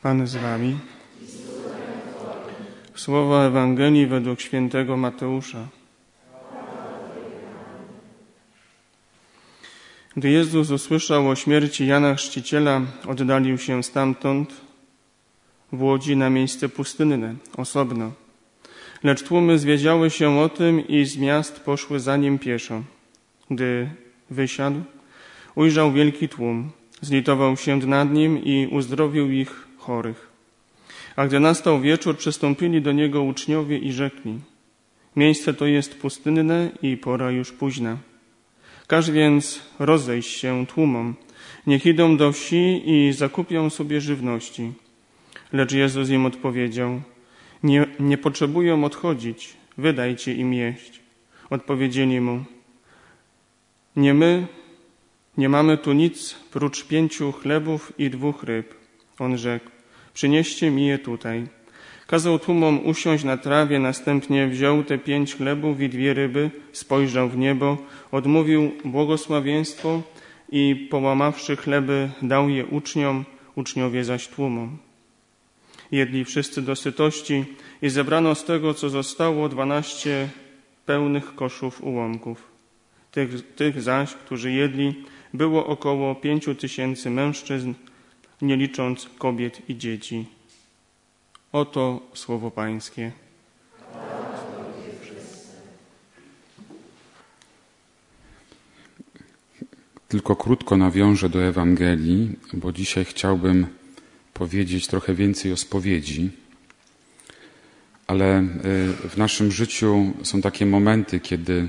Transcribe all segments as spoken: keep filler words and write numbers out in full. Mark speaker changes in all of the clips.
Speaker 1: Pan z wami. Słowa Ewangelii według świętego Mateusza. Gdy Jezus usłyszał o śmierci Jana Chrzciciela, oddalił się stamtąd w łodzi na miejsce pustynne, osobno. Lecz tłumy zwiedziały się o tym i z miast poszły za nim pieszo. Gdy wysiadł, ujrzał wielki tłum, zlitował się nad nim i uzdrowił ich chorych. A gdy nastał wieczór, przystąpili do niego uczniowie i rzekli: miejsce to jest pustynne i pora już późna. Każ więc rozejść się tłumom, niech idą do wsi i zakupią sobie żywności. Lecz Jezus im odpowiedział: nie, nie potrzebują odchodzić, wydajcie im jeść. Odpowiedzieli mu: nie my, nie mamy tu nic prócz pięciu chlebów i dwóch ryb. On rzekł: przynieście mi je tutaj. Kazał tłumom usiąść na trawie, następnie wziął te pięć chlebów i dwie ryby, spojrzał w niebo, odmówił błogosławieństwo i połamawszy chleby, dał je uczniom, uczniowie zaś tłumom. Jedli wszyscy do sytości i zebrano z tego, co zostało, dwanaście pełnych koszów ułomków. Tych, tych zaś, którzy jedli, było około pięciu tysięcy mężczyzn, nie licząc kobiet i dzieci. Oto słowo Pańskie.
Speaker 2: Tylko krótko nawiążę do Ewangelii, bo dzisiaj chciałbym powiedzieć trochę więcej o spowiedzi. Ale w naszym życiu są takie momenty, kiedy,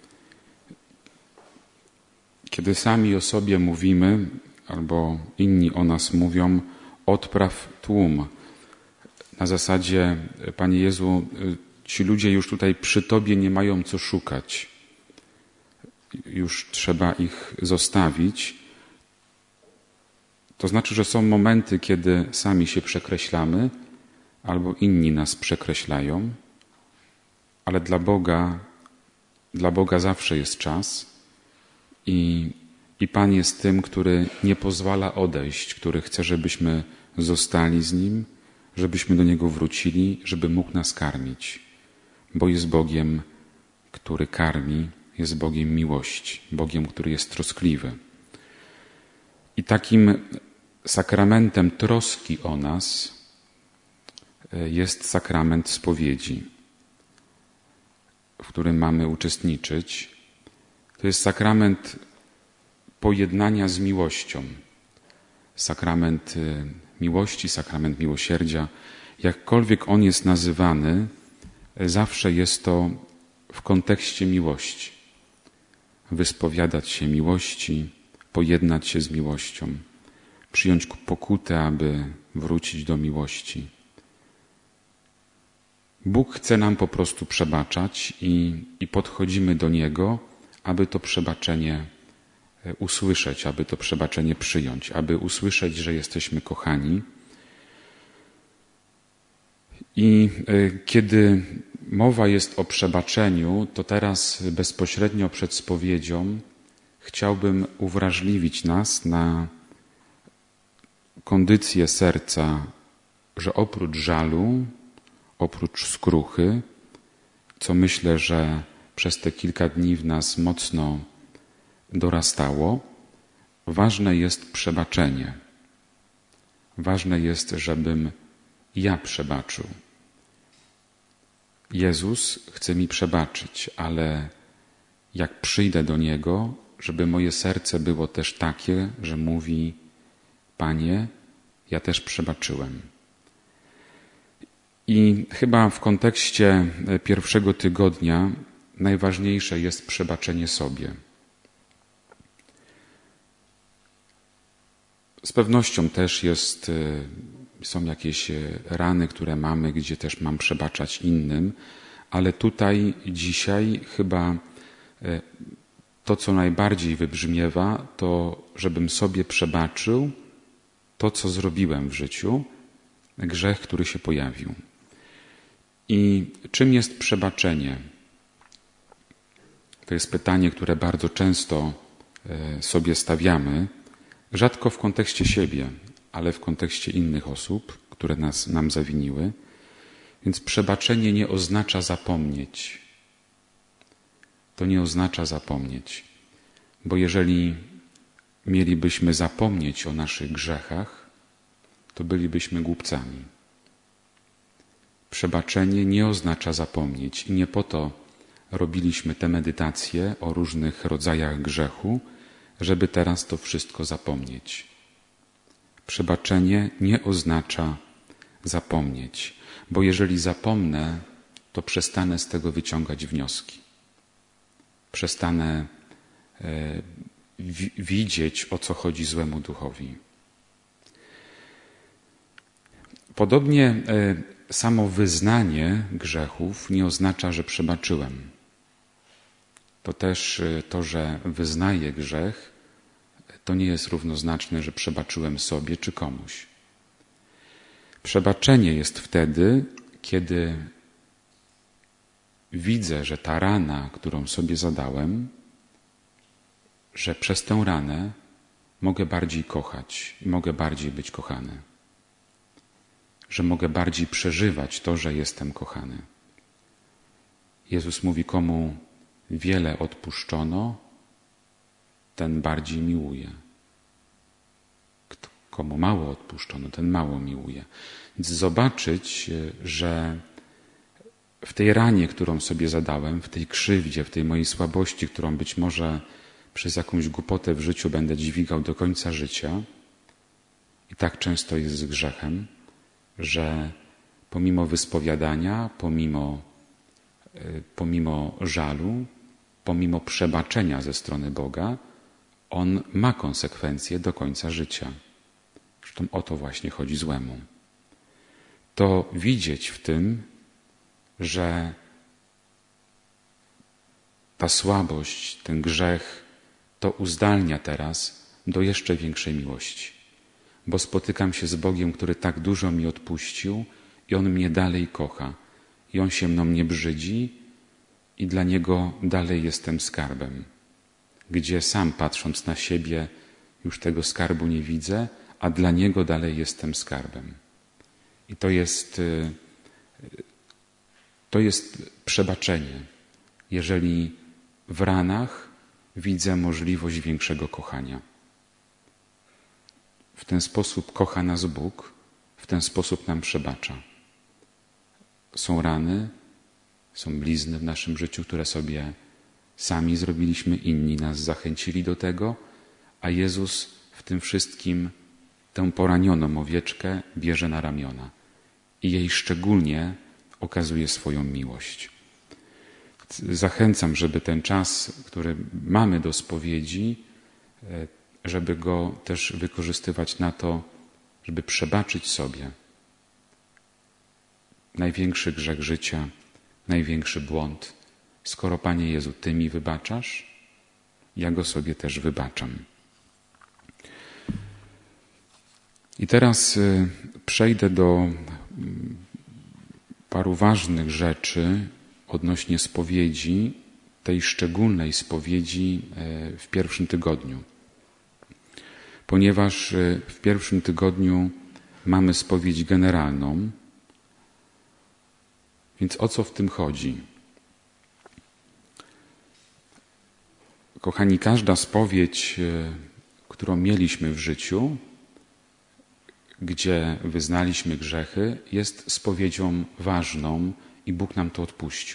Speaker 2: kiedy sami o sobie mówimy, albo inni o nas mówią: odpraw tłum. Na zasadzie: Panie Jezu, ci ludzie już tutaj przy Tobie nie mają co szukać. Już trzeba ich zostawić. To znaczy, że są momenty, kiedy sami się przekreślamy, albo inni nas przekreślają, ale dla Boga, dla Boga zawsze jest czas i, i Pan jest tym, który nie pozwala odejść, który chce, żebyśmy zostali z Nim, żebyśmy do Niego wrócili, żeby mógł nas karmić, bo jest Bogiem, który karmi, jest Bogiem miłości, Bogiem, który jest troskliwy. I takim sakramentem troski o nas jest sakrament spowiedzi, w którym mamy uczestniczyć. To jest sakrament pojednania z miłością, sakrament miłości, sakrament miłosierdzia. Jakkolwiek on jest nazywany, zawsze jest to w kontekście miłości. Wyspowiadać się miłości, pojednać się z miłością, przyjąć pokutę, aby wrócić do miłości. Bóg chce nam po prostu przebaczać i, i podchodzimy do Niego, aby to przebaczenie usłyszeć, aby to przebaczenie przyjąć, aby usłyszeć, że jesteśmy kochani. I kiedy mowa jest o przebaczeniu, to teraz bezpośrednio przed spowiedzią chciałbym uwrażliwić nas na kondycję serca, że oprócz żalu, oprócz skruchy, co myślę, że przez te kilka dni w nas mocno dorastało, ważne jest przebaczenie. Ważne jest, żebym ja przebaczył. Jezus chce mi przebaczyć, ale jak przyjdę do Niego, żeby moje serce było też takie, że mówi: Panie, ja też przebaczyłem. I chyba w kontekście pierwszego tygodnia najważniejsze jest przebaczenie sobie. Z pewnością też jest, są jakieś rany, które mamy, gdzie też mam przebaczać innym, ale tutaj dzisiaj chyba to, co najbardziej wybrzmiewa, to żebym sobie przebaczył to, co zrobiłem w życiu, grzech, który się pojawił. I czym jest przebaczenie? To jest pytanie, które bardzo często sobie stawiamy, rzadko w kontekście siebie, ale w kontekście innych osób. które nas, nam zawiniły. Więc przebaczenie nie oznacza zapomnieć. To nie oznacza zapomnieć, bo jeżeli mielibyśmy zapomnieć o naszych grzechach, to bylibyśmy głupcami. Przebaczenie nie oznacza zapomnieć i nie po to robiliśmy te medytacje o różnych rodzajach grzechu, żeby teraz to wszystko zapomnieć. Przebaczenie nie oznacza zapomnieć, bo jeżeli zapomnę, to przestanę z tego wyciągać wnioski. Przestanę e, w, widzieć, o co chodzi złemu duchowi. Podobnie e, samo wyznanie grzechów nie oznacza, że przebaczyłem. To też e, to, że wyznaję grzech, to nie jest równoznaczne, że przebaczyłem sobie czy komuś. Przebaczenie jest wtedy, kiedy widzę, że ta rana, którą sobie zadałem, że przez tę ranę mogę bardziej kochać i mogę bardziej być kochany. Że mogę bardziej przeżywać to, że jestem kochany. Jezus mówi, komu wiele odpuszczono, ten bardziej miłuje. Komu mało odpuszczono, ten mało miłuje. Więc zobaczyć, że w tej ranie, którą sobie zadałem, w tej krzywdzie, w tej mojej słabości, którą być może przez jakąś głupotę w życiu będę dźwigał do końca życia, i tak często jest z grzechem, że pomimo wyspowiadania, pomimo, pomimo żalu, pomimo przebaczenia ze strony Boga, on ma konsekwencje do końca życia. Zresztą o to właśnie chodzi złemu. To widzieć w tym, że ta słabość, ten grzech, to uzdalnia teraz do jeszcze większej miłości. Bo spotykam się z Bogiem, który tak dużo mi odpuścił i On mnie dalej kocha. I On się mną nie brzydzi i dla Niego dalej jestem skarbem. Gdzie sam patrząc na siebie już tego skarbu nie widzę, a dla Niego dalej jestem skarbem. I to jest, to jest przebaczenie, jeżeli w ranach widzę możliwość większego kochania. W ten sposób kocha nas Bóg, w ten sposób nam przebacza. Są rany, są blizny w naszym życiu, które sobie sami zrobiliśmy, inni nas zachęcili do tego, a Jezus w tym wszystkim tę poranioną owieczkę bierze na ramiona i jej szczególnie okazuje swoją miłość. Zachęcam, żeby ten czas, który mamy do spowiedzi, żeby go też wykorzystywać na to, żeby przebaczyć sobie największy grzech życia, największy błąd. Skoro, Panie Jezu, Ty mi wybaczasz, ja go sobie też wybaczam. I teraz przejdę do paru ważnych rzeczy odnośnie spowiedzi, tej szczególnej spowiedzi w pierwszym tygodniu. Ponieważ w pierwszym tygodniu mamy spowiedź generalną, więc o co w tym chodzi? Kochani, każda spowiedź, którą mieliśmy w życiu, gdzie wyznaliśmy grzechy, jest spowiedzią ważną i Bóg nam to odpuścił.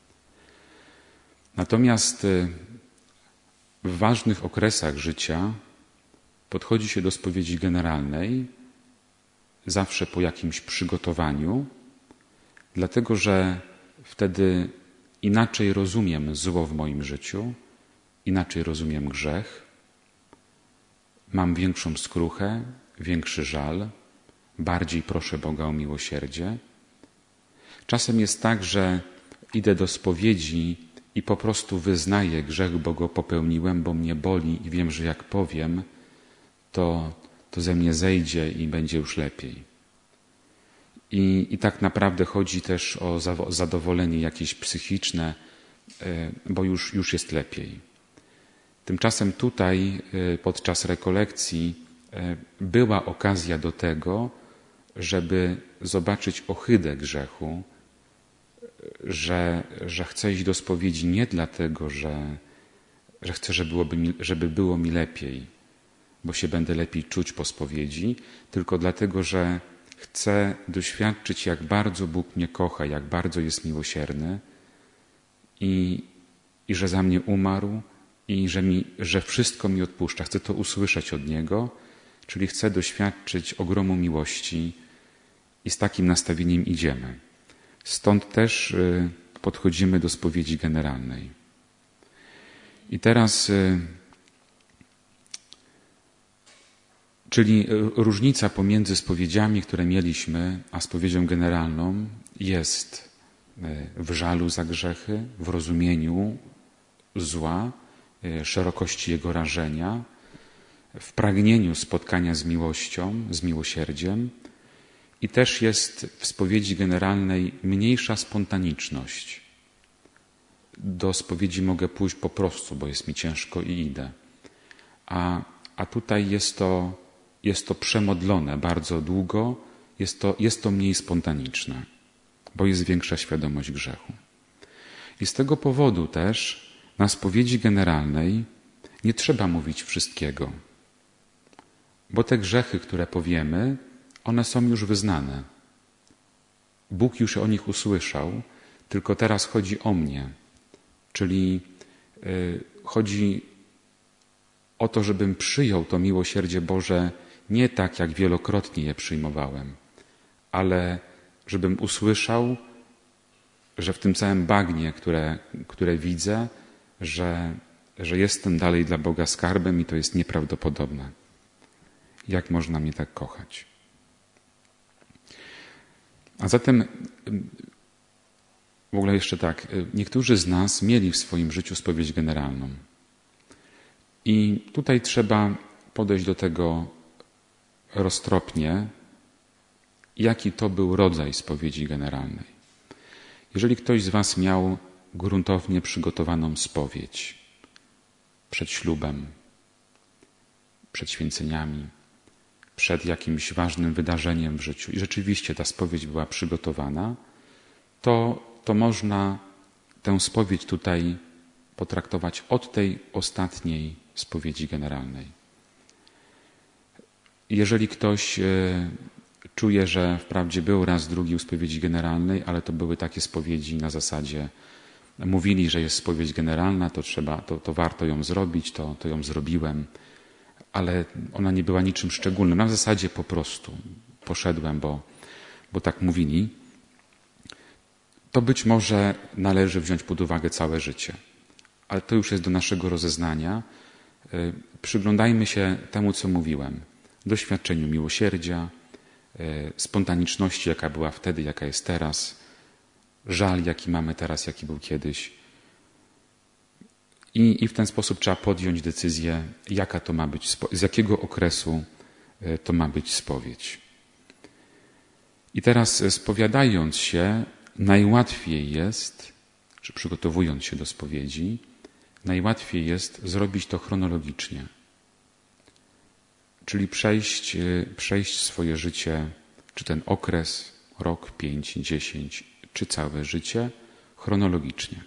Speaker 2: Natomiast w ważnych okresach życia podchodzi się do spowiedzi generalnej, zawsze po jakimś przygotowaniu, dlatego że wtedy inaczej rozumiem zło w moim życiu, inaczej rozumiem grzech, mam większą skruchę, większy żal, bardziej proszę Boga o miłosierdzie. Czasem jest tak, że idę do spowiedzi i po prostu wyznaję grzech, bo go popełniłem, bo mnie boli i wiem, że jak powiem, to, to ze mnie zejdzie i będzie już lepiej. I, i tak naprawdę chodzi też o zadowolenie jakieś psychiczne, bo już, już jest lepiej. Tymczasem tutaj podczas rekolekcji była okazja do tego, żeby zobaczyć ohydę grzechu, że, że chcę iść do spowiedzi nie dlatego, że, że chcę, żeby, byłoby mi, żeby było mi lepiej, bo się będę lepiej czuć po spowiedzi, tylko dlatego, że chcę doświadczyć, jak bardzo Bóg mnie kocha, jak bardzo jest miłosierny i, i że za mnie umarł i że, mi, że wszystko mi odpuszcza. Chcę to usłyszeć od Niego, czyli chcę doświadczyć ogromu miłości i z takim nastawieniem idziemy. Stąd też podchodzimy do spowiedzi generalnej. I teraz, czyli różnica pomiędzy spowiedziami, które mieliśmy, a spowiedzią generalną jest w żalu za grzechy, w rozumieniu zła, szerokości jego rażenia, w pragnieniu spotkania z miłością, z miłosierdziem. I też jest w spowiedzi generalnej mniejsza spontaniczność. Do spowiedzi mogę pójść po prostu, bo jest mi ciężko i idę. A, a tutaj jest to, jest to przemodlone bardzo długo, jest to, jest to mniej spontaniczne, bo jest większa świadomość grzechu. I z tego powodu też na spowiedzi generalnej nie trzeba mówić wszystkiego, bo te grzechy, które powiemy, one są już wyznane. Bóg już o nich usłyszał, tylko teraz chodzi o mnie. Czyli yy, chodzi o to, żebym przyjął to miłosierdzie Boże nie tak, jak wielokrotnie je przyjmowałem, ale żebym usłyszał, że w tym całym bagnie, które, które widzę, że, że jestem dalej dla Boga skarbem i to jest nieprawdopodobne. Jak można mnie tak kochać? A zatem w ogóle jeszcze tak, niektórzy z nas mieli w swoim życiu spowiedź generalną. I tutaj trzeba podejść do tego roztropnie, jaki to był rodzaj spowiedzi generalnej. Jeżeli ktoś z was miał gruntownie przygotowaną spowiedź przed ślubem, przed święceniami, przed jakimś ważnym wydarzeniem w życiu i rzeczywiście ta spowiedź była przygotowana, to, to można tę spowiedź tutaj potraktować od tej ostatniej spowiedzi generalnej. Jeżeli ktoś czuje, że wprawdzie był raz drugi u spowiedzi generalnej, ale to były takie spowiedzi na zasadzie mówili, że jest spowiedź generalna, to trzeba, to, to warto ją zrobić, to, to ją zrobiłem, ale ona nie była niczym szczególnym. Na zasadzie po prostu poszedłem, bo, bo tak mówili. To być może należy wziąć pod uwagę całe życie. Ale to już jest do naszego rozeznania. Przyglądajmy się temu, co mówiłem. Doświadczeniu miłosierdzia, spontaniczności, jaka była wtedy, jaka jest teraz, żal, jaki mamy teraz, jaki był kiedyś. I, I w ten sposób trzeba podjąć decyzję, jaka to ma być, z jakiego okresu to ma być spowiedź. I teraz spowiadając się, najłatwiej jest, czy przygotowując się do spowiedzi, najłatwiej jest zrobić to chronologicznie. Czyli przejść, przejść swoje życie, czy ten okres, rok, pięć, dziesięć, czy całe życie, chronologicznie.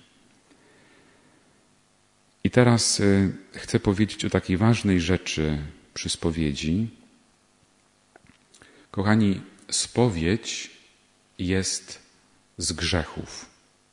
Speaker 2: I teraz chcę powiedzieć o takiej ważnej rzeczy przy spowiedzi. Kochani, spowiedź jest z grzechów.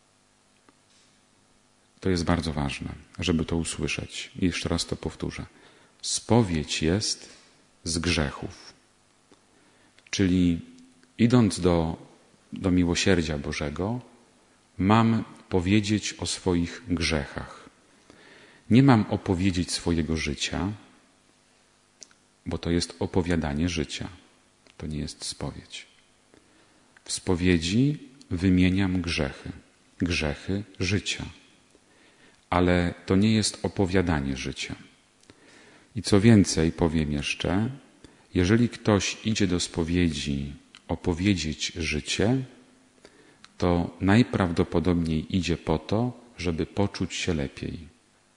Speaker 2: To jest bardzo ważne, żeby to usłyszeć. I jeszcze raz to powtórzę. Spowiedź jest z grzechów. Czyli idąc do, do miłosierdzia Bożego, mam powiedzieć o swoich grzechach. Nie mam opowiedzieć swojego życia, bo to jest opowiadanie życia. To nie jest spowiedź. W spowiedzi wymieniam grzechy. Grzechy życia. Ale to nie jest opowiadanie życia. I co więcej, powiem jeszcze, jeżeli ktoś idzie do spowiedzi opowiedzieć życie, to najprawdopodobniej idzie po to, żeby poczuć się lepiej.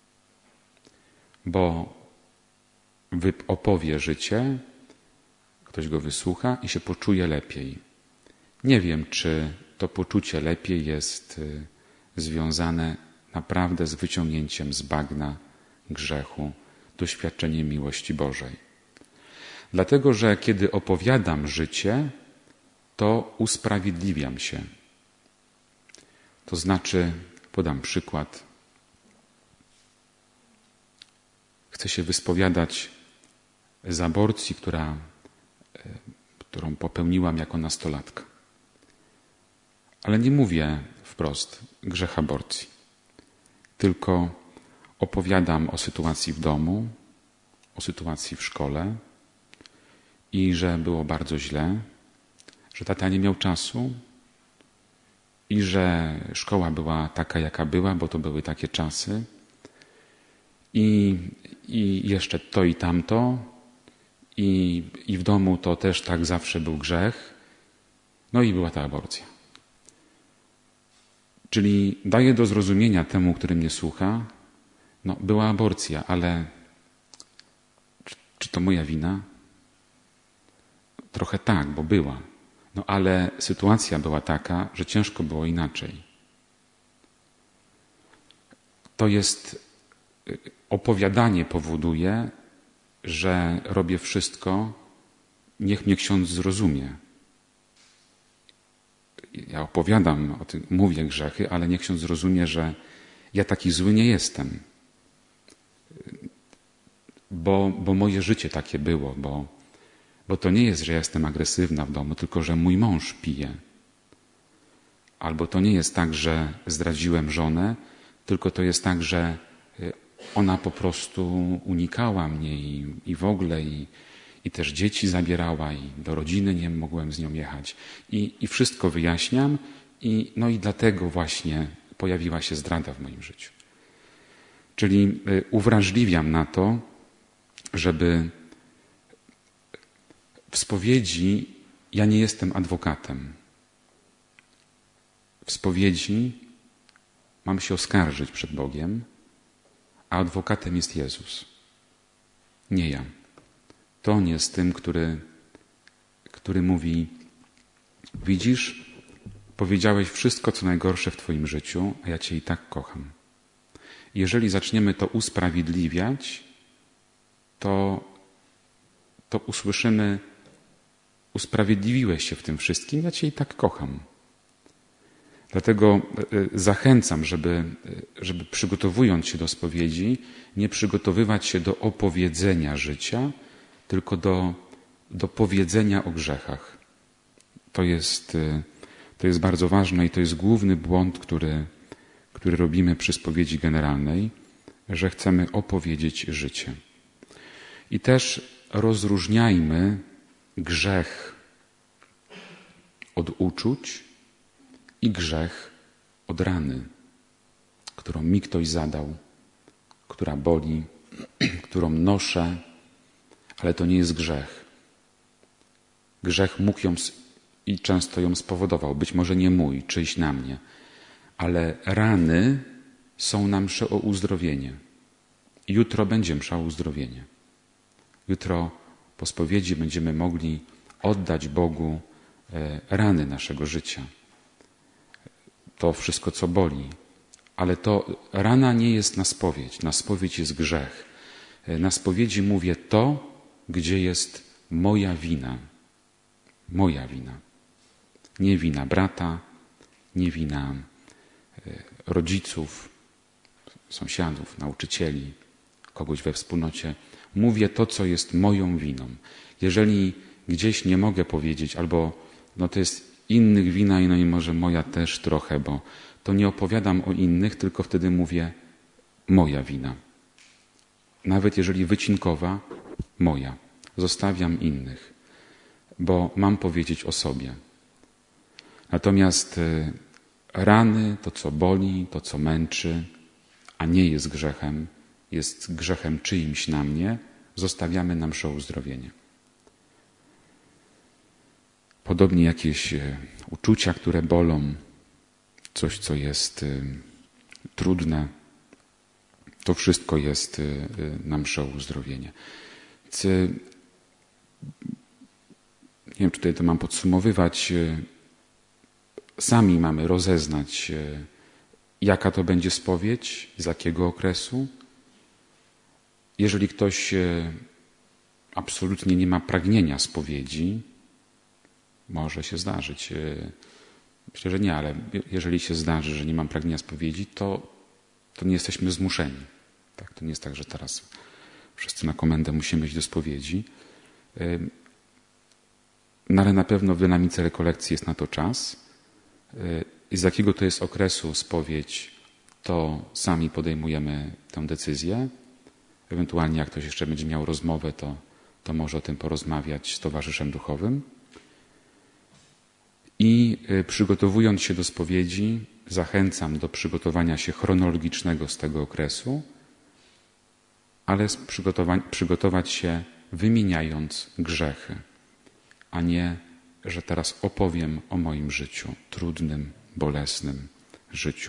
Speaker 2: Bo opowie życie, ktoś go wysłucha i się poczuje lepiej. Nie wiem, czy to poczucie lepiej jest związane naprawdę z wyciągnięciem z bagna grzechu, doświadczeniem miłości Bożej. Dlatego, że kiedy opowiadam życie, to usprawiedliwiam się. To znaczy, podam przykład, chcę się wyspowiadać z aborcji, która, którą popełniłam jako nastolatka. Ale nie mówię wprost grzech aborcji, tylko opowiadam o sytuacji w domu, o sytuacji w szkole i że było bardzo źle, że tata nie miał czasu i że szkoła była taka, jaka była, bo to były takie czasy i, i jeszcze to i tamto i, i w domu to też tak zawsze był grzech, no i była ta aborcja. Czyli daję do zrozumienia temu, który mnie słucha, no była aborcja, ale czy, czy to moja wina? Trochę tak, bo była. No ale sytuacja była taka, że ciężko było inaczej. To jest, opowiadanie powoduje, że robię wszystko, niech mnie ksiądz zrozumie. Ja opowiadam o tym, mówię grzechy, ale niech ksiądz zrozumie, że ja taki zły nie jestem. Bo, bo moje życie takie było, bo, bo to nie jest, że ja jestem agresywna w domu, tylko że mój mąż pije. Albo to nie jest tak, że zdradziłem żonę, tylko to jest tak, że ona po prostu unikała mnie i, i w ogóle i, i też dzieci zabierała i do rodziny nie mogłem z nią jechać. I, i wszystko wyjaśniam i, no i dlatego właśnie pojawiła się zdrada w moim życiu. Czyli uwrażliwiam na to, żeby w spowiedzi ja nie jestem adwokatem. W spowiedzi mam się oskarżyć przed Bogiem, a adwokatem jest Jezus. Nie ja. To On jest tym, który, który mówi: widzisz, powiedziałeś wszystko, co najgorsze w Twoim życiu, a ja Cię i tak kocham. Jeżeli zaczniemy to usprawiedliwiać, to, to usłyszymy: usprawiedliwiłeś się w tym wszystkim, ja Cię i tak kocham. Dlatego zachęcam, żeby, żeby przygotowując się do spowiedzi, nie przygotowywać się do opowiedzenia życia, tylko do, do powiedzenia o grzechach. To jest, to jest bardzo ważne i to jest główny błąd, który, który robimy przy spowiedzi generalnej, że chcemy opowiedzieć życie. I też rozróżniajmy grzech od uczuć i grzech od rany, którą mi ktoś zadał, która boli, którą noszę, ale to nie jest grzech. Grzech mógł ją i często ją spowodował, być może nie mój, czyjś na mnie, ale rany są na mszę o uzdrowienie. Jutro będzie msza o uzdrowienie. Jutro po spowiedzi będziemy mogli oddać Bogu rany naszego życia. To wszystko, co boli. Ale to rana nie jest na spowiedź. Na spowiedź jest grzech. Na spowiedzi mówię to, gdzie jest moja wina. Moja wina. Nie wina brata, nie wina rodziców, sąsiadów, nauczycieli, kogoś we wspólnocie. Mówię to, co jest moją winą. Jeżeli gdzieś nie mogę powiedzieć, albo no to jest innych wina i no i może moja też trochę, bo to nie opowiadam o innych, tylko wtedy mówię moja wina. Nawet jeżeli wycinkowa, moja. Zostawiam innych, bo mam powiedzieć o sobie. Natomiast rany, to co boli, to co męczy, a nie jest grzechem, jest grzechem czyimś na mnie, zostawiamy na mszę o uzdrowienie. Podobnie jakieś uczucia, które bolą, coś, co jest trudne, to wszystko jest na mszę o uzdrowienie. nie wiem, czy tutaj to mam podsumowywać, sami mamy rozeznać, jaka to będzie spowiedź, z jakiego okresu. Jeżeli ktoś absolutnie nie ma pragnienia spowiedzi, może się zdarzyć. Myślę, że nie, ale jeżeli się zdarzy, że nie mam pragnienia spowiedzi, to, to nie jesteśmy zmuszeni. Tak, to nie jest tak, że teraz wszyscy na komendę musimy iść do spowiedzi. No ale na pewno w dynamice rekolekcji jest na to czas. Z jakiego to jest okresu spowiedź, to sami podejmujemy tę decyzję. Ewentualnie jak ktoś jeszcze będzie miał rozmowę, to, to może o tym porozmawiać z towarzyszem duchowym. I przygotowując się do spowiedzi, zachęcam do przygotowania się chronologicznego z tego okresu, ale przygotować się wymieniając grzechy, a nie, że teraz opowiem o moim życiu, trudnym, bolesnym życiu.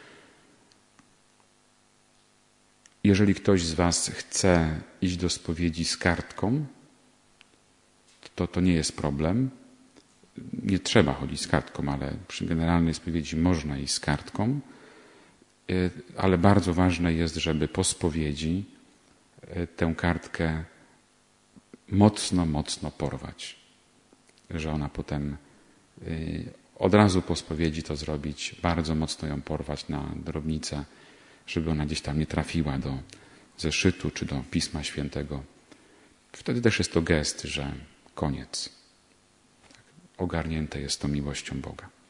Speaker 2: Jeżeli ktoś z was chce iść do spowiedzi z kartką, to to nie jest problem. Nie trzeba chodzić z kartką, ale przy generalnej spowiedzi można iść z kartką. Ale bardzo ważne jest, żeby po spowiedzi tę kartkę mocno, mocno porwać. Że ona potem od razu po spowiedzi to zrobić, bardzo mocno ją porwać na drobnicę, żeby ona gdzieś tam nie trafiła do zeszytu czy do Pisma Świętego. Wtedy też jest to gest, że koniec. Ogarnięte jest to miłością Boga.